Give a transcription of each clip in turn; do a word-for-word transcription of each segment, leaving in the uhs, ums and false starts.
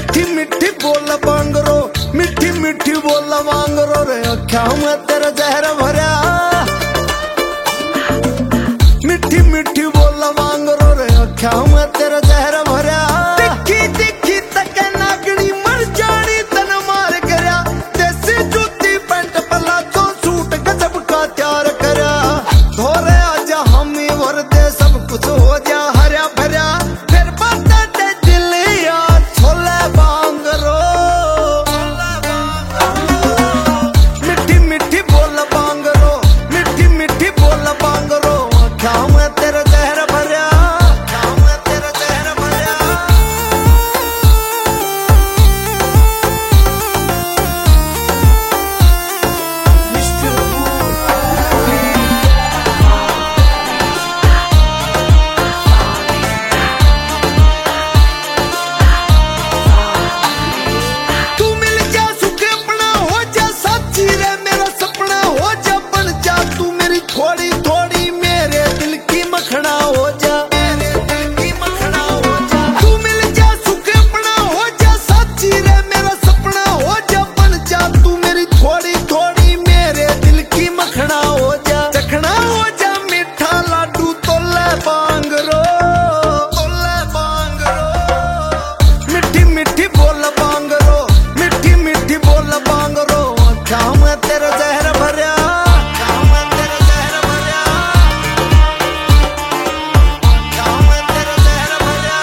मिठी मिठी बोल बांगरो, मिठी मिठी बोल बांगरो रे अख्या में तेरा जहर भरा। मिठी मिठी बोल बांगरो रे अख्या में तेरा जहर भरा। दिखी दिखी तक नागनी मर जानी तन मार करया। देसी जूती पैंट पला तो सूट गजब का तैयार करया। धोरे आजा हम ही भर दे सब कुछ हो जा हरा भरा। फिर बता दे दिल यार छोले बांगरो। मिठी मिठी बोल बांगरो, मिठी मिठी बोल बांगरो अख्या में तेरा जहर भरा। अख्या में तेरा जहर भरा। तू मिल जा सुख अपना हो जा साथी रे मेरा सपना हो जा बन जा। तू मेरी थोड़ी थोड़ी मेरे दिल की मखना हो जा। मेरे दिल की मखना हो जा। तू मिल जा सुख अपना हो जा साथी रे मेरा सपना हो जा बन जा। तू मेरी थोड़ी थोड़ी मेरे दिल की मखना हो जा। चखना हो जा मीठा लाडू तोले बांगरो। तोले बांगरो। मिठी मिठी बोल बांगरो, मिठी मिठी बोल बांगरो अख्या में तेरा जहर भरा। अख्या में तेरा जहर भरा। अख्या में तेरा जहर भरा।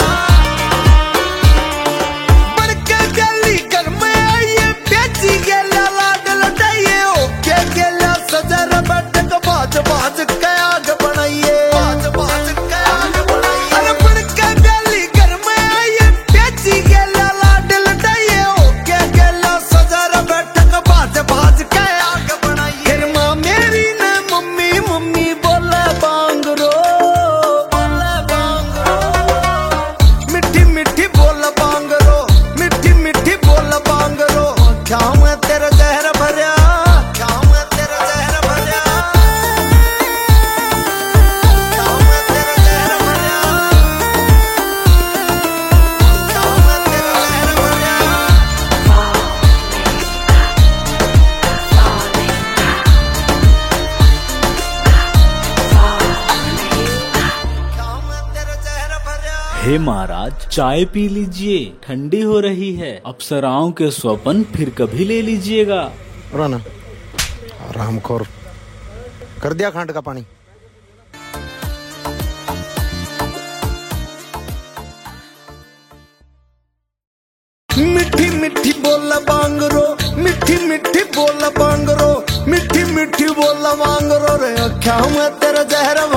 बड़के गली घर में आइए बेची गेला लाड लटाइए। ओके गेला सजर बैठक बाज बाज के आग बनाइए। बाज बाज के आग बनाइए। अरे बड़के गली घर में आइए बेची गेला लाड लटाइए। ओके गेला सजर बैठक बाज बाज के आग बनाइए। फिर माँ मेरी ने मम्मी मम्मी बोले बांगरो। बोले बांगरो। मिठी मिठी बोल बांगरो, मिठी मिठी बोल बांगरो अख्या में तेरा जहर भरा। अख्या में तेरा जहर भरा। अख्या में तेरा जहर भरा। अख्या में तेरा जहर भरा। अख्या में तेरा जहर भरा। हे महाराज, चाय पी लीजिए, ठंडी हो रही है। अप्सराओं के स्वपन फिर कभी ले लीजिएगा। राना रामखोर कर दिया खांड का पानी। मिठी मिठी बोल बांगरो, मिठी मिठी बोल बांगरो, मिठी मिठी बोल बांगरो रे अख्या में तेरा जहर